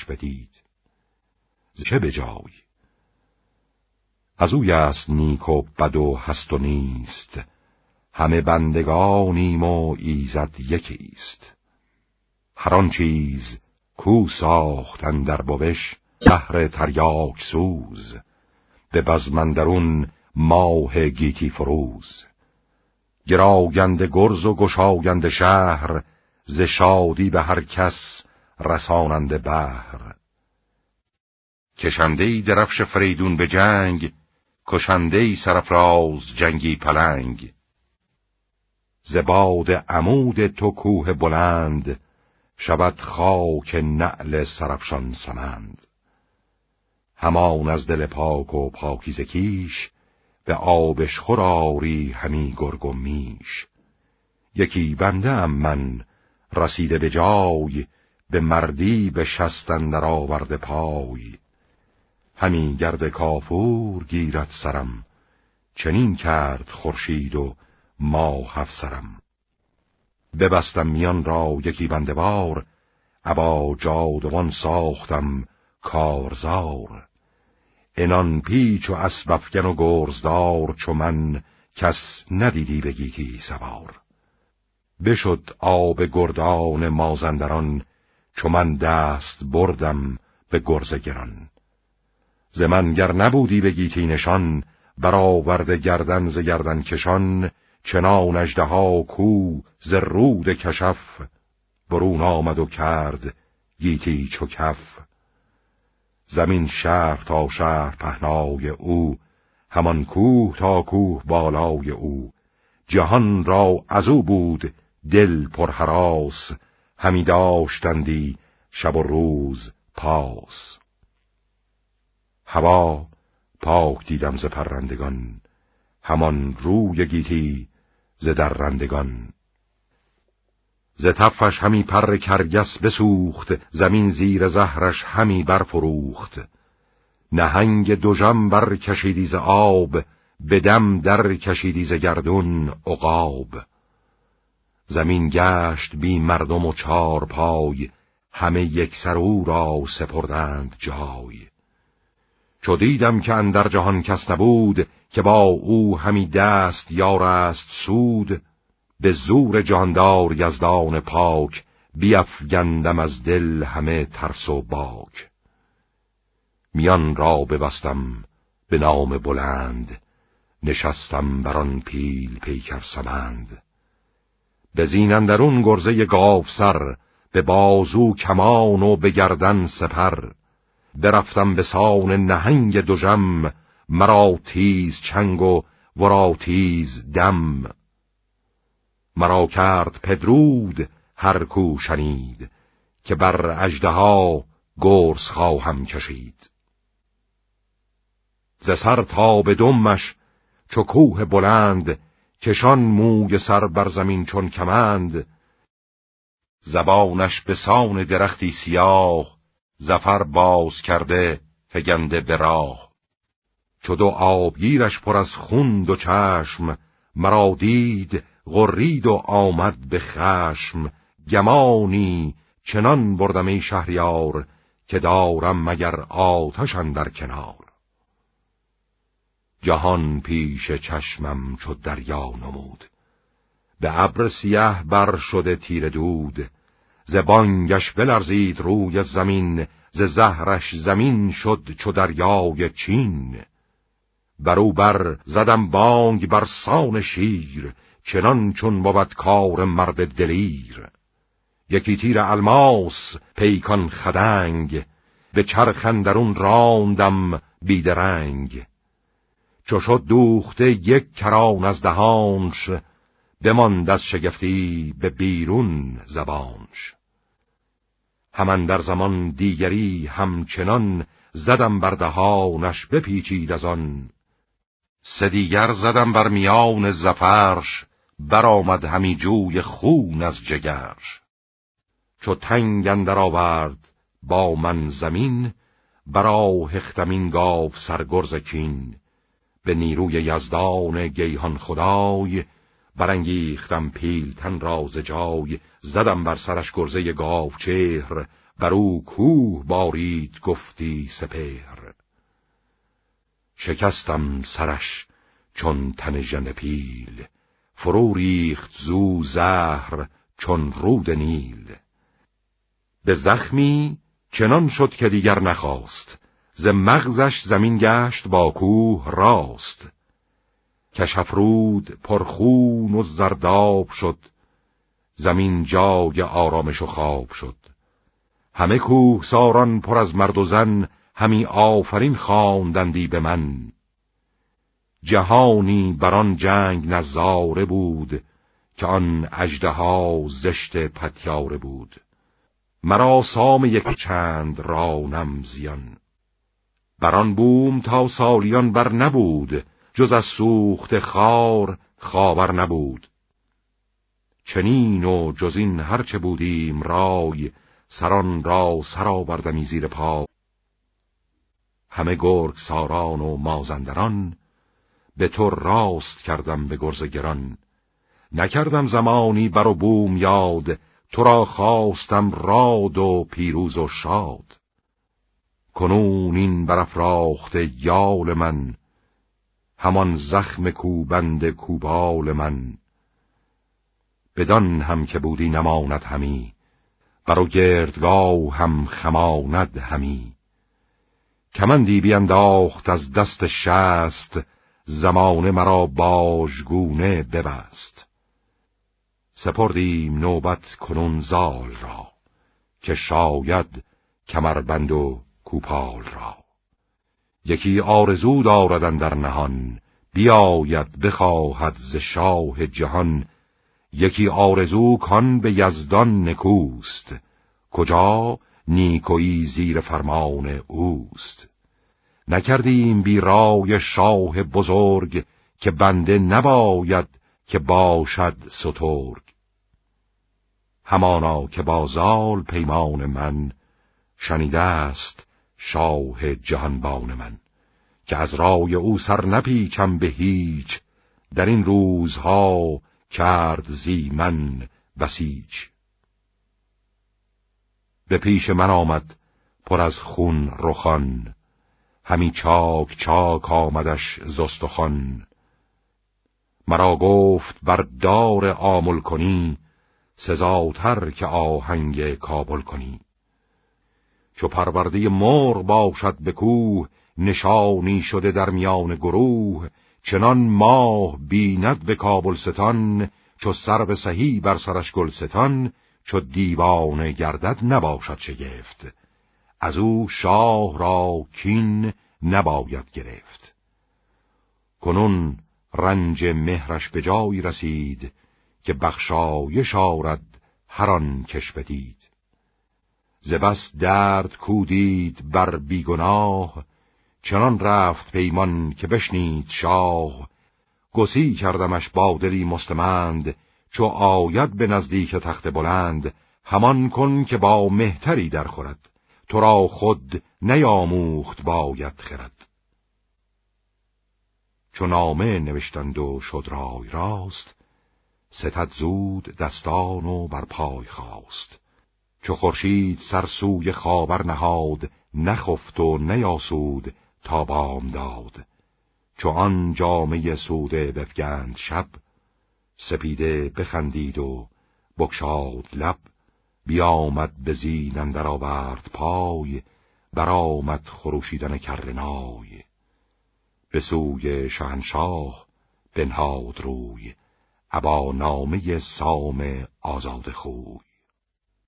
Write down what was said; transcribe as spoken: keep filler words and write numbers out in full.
بدید، ز چه به جای؟ از اوی است نیک و بد و هست و نیست، همه بندگانیم و ایزد یکیست. هر آن چیز کو ساخت اندر بوش، بهر تریاک سوز، به بزم اندرون ماه گیتی فروز. گراینده گرز و گشاینده شهر، ز شادی به هر کس رساننده بهر. کشندهی درفش فریدون به جنگ، کشندهی سرافراز جنگی پلنگ. ز باد عمود تو کوه بلند، شود خاک نعل سرافشان سمند. همان از دل پاک و پاکیزه کیش، به آبش خور آری همی گرگ و میش. یکی بنده ام من رسیده به جای، به مردی به شست اندر آورده پای. همی گرد کافور گیرد سرم، چنین کرد خورشید و ماه افسرم. ببستم میان را یکی بنده بار، ابا جادوان ساختم کارزار. انان پیچ و اسب افگن و گرزدار، چو من کس ندیدی به گیتی سوار. بشد آب گردان مازندران، چو من دست بردم به گرز گران. ز من گر نبودی به گیتی نشان، برآورده گردن ز گردن کشان. چنان اژدها کو ز رود کشف، برون آمد و کرد گیتی چو کف. زمین شهر تا شهر پهنای او، همان کوه تا کوه بالای او. جهان را از او بود دل پر هراس، همی داشتندی شب و روز پاس. هوا پاک دیدم ز پرندگان، همان روی گیتی ز درندگان. ز تفش همی پر کرگس بسوخت، زمین زیر زهرش همی برفروخت. نهنگ دژم بر کشیدی ز آب، به دم در کشیدی ز گردون عقاب. زمین گشت بی مردم و چار پای، همه یک سر او را سپردند جای. چو دیدم که اندر جهان کس نبود، که با او همی دست یار است سود. به زور جاندار یزدان پاک، بیفگندم از دل همه ترس و باک. میان را ببستم به نام بلند، نشستم بران پیل پیکر سمند. به زین اندرون گرزه گاو سر، به بازو کمان و به گردن سپر. برفتم به سان نهنگ دژم، مرا تیز چنگ و ورا تیز دم. مرا کرد پدرود هر کو شنید، که بر اژدها گرز خواهم کشید. ز سر تا به دمش چو کوه بلند، کشان موی سر بر زمین چون کمند. زبانش به سان درختی سیاه، زفر باز کرده فگنده به راه. چو دو آبگیرش پر از خون دو چشم، مرا دید غرید و آمد به خشم. گمانی چنان بردم ای شهریار، که دارم مگر آتش اندر کنار. جهان پیش چشمم چو دریا نمود، به ابر سیه بر شده تیره دود. ز بانگش بلرزید روی زمین، ز زهرش زمین شد چو دریای چین. برو بر زدم بانگ بر سان شیر، چنان چون بود کار مرد دلیر. یکی تیر الماس پیکان خدنگ، به چرخ اندرون راندم بیدرنگ. چو شد دوخته یک کران از دهانش، بماند از شگفتی به بیرون زبانش. همان در زمان دیگری همچنان، زدم بر دهانش بپیچید از آن. سه دیگر زدم بر میان زفرش، برآمد همی جوی خون از جگرش. چو تنگ اندر آورد با من زمین، برآهختم این گاو سرگرز کین. به نیروی یزدان گیهان خدای، برانگیختم پیلتن را ز جای. زدم بر سرش گرزه گاو چهر، بر او کوه بارید گفتی سپهر. شکستم سرش چون تن ژنده پیل، فرو ریخت زو زهر چون رود نیل. به زخمی چنان شد که دیگر نخواست، ز مغزش زمین گشت با کوه راست. کشافرود پرخون و زرداب شد، زمین جای آرامش و خواب شد. همه کوه ساران پر از مرد و زن، همی آفرین خواندندی به من. جهانی بران جنگ نظاره بود، که آن اژدها زشت پتیاره بود. مرا سام یک چند رانم زیان، بران بوم تا سالیان بر نبود. جز از سوخت خار خاور نبود. چنین و جز این هرچه بودیم رای، سران را سرا بردمی زیر پا. همه گرگ ساران و مازندران، به تو راست کردم به گرز گران. نکردم زمانی بر و بوم یاد، تو را خواستم راد و پیروز و شاد. کنون این برافراخته یال من، همان زخم کوبند کوبال من. بدان هم که بودی نماند همی، بر و گردگاه هم خماند همی. کمندی بینداخت از دست شست، زمانه مرا باژگونه ببست. سپردیم نوبت کنون زال را، که شاید کمربند و کوپال را. یکی آرزو دارد اندر نهان، بیاید بخواهد ز شاه جهان. یکی آرزو کان به یزدان نکوست، کجا نیکویی زیر فرمان اوست. نکردیم بی رای شاه بزرگ، که بنده نباید که باشد سترگ. همانا که با زال پیمان من، شنیده است شاه جهانبان من. که از رای او سر نپیچم به هیچ، در این روزها کرد زی من بسیج. به پیش من آمد پر از خون رخان، همی چاک چاک آمدش زستخوان. مرا گفت بر دار آمل کنی، سزاتر که آهنگ کابل کنی. چو پرورده مرغ باشد به کوه، نشانی شده در میان گروه. چنان ماه بیند به کابلستان، چو سرو سهی بر سرش گلستان. چو دیوانه گردد نباشد شگفت، از او شاه را کین نباید گرفت. کنون رنج مهرش به جایی رسید، که بخشایش آرد هر آن کش بدید. ز بس درد کودید بر بیگناه، چنان رفت پیمان که بشنید شاه. گسی کردمش با دلی مستمند، چو آید به نزدیک تخت بلند. همان کن که با مهتری در خورد، تو را خود نیاموخت باید خرد. چو نامه نوشتند و شد رای راست، ستد زود دستان و بر پای خواست. چو خورشید سر سوی خاور نهاد، نخفت و نیاسود تا بامداد. چو آن جامه سوده بفگند شب، سپیده بخندید و بگشاد لب. بیامد به زین اندر آورد پای، برآمد خروشیدن کرنای. به سوی شهنشاه بنهاد روی، ابا نامه سام آزاد خوی.